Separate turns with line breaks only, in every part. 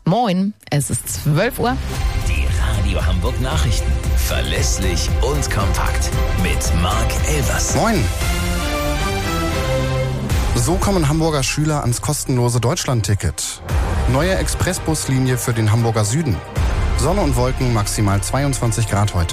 Moin, es ist 12 Uhr.
Die Radio Hamburg Nachrichten. Verlässlich und kompakt. Mit Marc Elvers.
Moin. So kommen Hamburger Schüler ans kostenlose Deutschlandticket. Neue Expressbuslinie für den Hamburger Süden. Sonne und Wolken, maximal 22 Grad heute.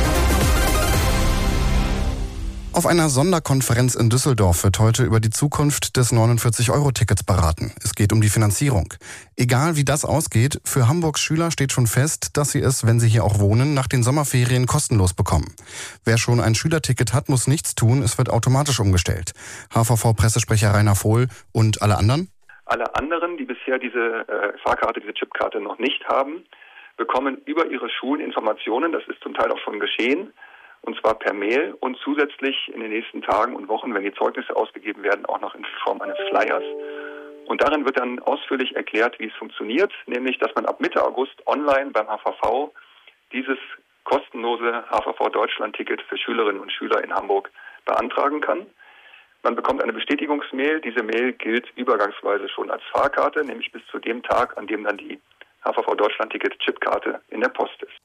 Auf einer Sonderkonferenz in Düsseldorf wird heute über die Zukunft des 49-Euro-Tickets beraten. Es geht um die Finanzierung. Egal wie das ausgeht, für Hamburgs Schüler steht schon fest, dass sie es, wenn sie hier auch wohnen, nach den Sommerferien kostenlos bekommen. Wer schon ein Schülerticket hat, muss nichts tun, es wird automatisch umgestellt. HVV-Pressesprecher Rainer Vohl und alle anderen?
Alle anderen, die bisher diese Fahrkarte, diese Chipkarte noch nicht haben, bekommen über ihre Schulen Informationen, das ist zum Teil auch schon geschehen, und zwar per Mail und zusätzlich in den nächsten Tagen und Wochen, wenn die Zeugnisse ausgegeben werden, auch noch in Form eines Flyers. Und darin wird dann ausführlich erklärt, wie es funktioniert, nämlich, dass man ab Mitte August online beim HVV dieses kostenlose HVV-Deutschland-Ticket für Schülerinnen und Schüler in Hamburg beantragen kann. Man bekommt eine Bestätigungsmail. Diese Mail gilt übergangsweise schon als Fahrkarte, nämlich bis zu dem Tag, an dem dann die HVV-Deutschland-Ticket-Chipkarte in der Post ist.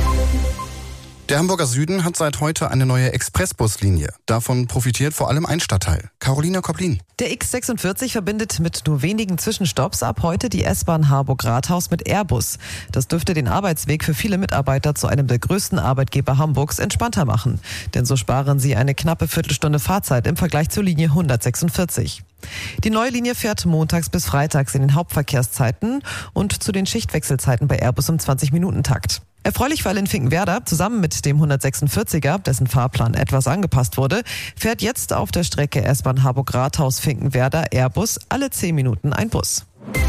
Der Hamburger Süden hat seit heute eine neue Expressbuslinie. Davon profitiert vor allem ein Stadtteil. Carolina Koplin.
Der X46 verbindet mit nur wenigen Zwischenstopps ab heute die S-Bahn Harburg-Rathaus mit Airbus. Das dürfte den Arbeitsweg für viele Mitarbeiter zu einem der größten Arbeitgeber Hamburgs entspannter machen. Denn so sparen sie eine knappe Viertelstunde Fahrzeit im Vergleich zur Linie 146. Die neue Linie fährt montags bis freitags in den Hauptverkehrszeiten und zu den Schichtwechselzeiten bei Airbus im 20-Minuten-Takt. Erfreulich für alle in Finkenwerder, zusammen mit dem 146er, dessen Fahrplan etwas angepasst wurde, fährt jetzt auf der Strecke S-Bahn Harburg-Rathaus-Finkenwerder Airbus alle 10 Minuten ein Bus.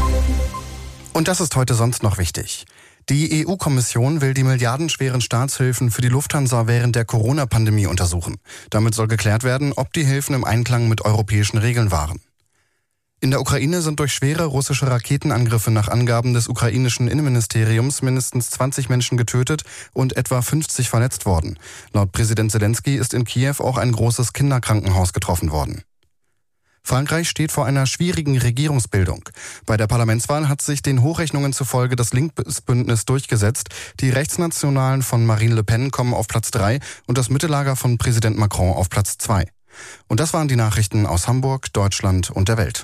Und das ist heute sonst noch wichtig. Die EU-Kommission will die milliardenschweren Staatshilfen für die Lufthansa während der Corona-Pandemie untersuchen. Damit soll geklärt werden, ob die Hilfen im Einklang mit europäischen Regeln waren. In der Ukraine sind durch schwere russische Raketenangriffe nach Angaben des ukrainischen Innenministeriums mindestens 20 Menschen getötet und etwa 50 verletzt worden. Laut Präsident Zelensky ist in Kiew auch ein großes Kinderkrankenhaus getroffen worden. Frankreich steht vor einer schwierigen Regierungsbildung. Bei der Parlamentswahl hat sich den Hochrechnungen zufolge das Linksbündnis durchgesetzt. Die Rechtsnationalen von Marine Le Pen kommen auf Platz 3 und das Mittellager von Präsident Macron auf Platz 2. Und das waren die Nachrichten aus Hamburg, Deutschland und der Welt.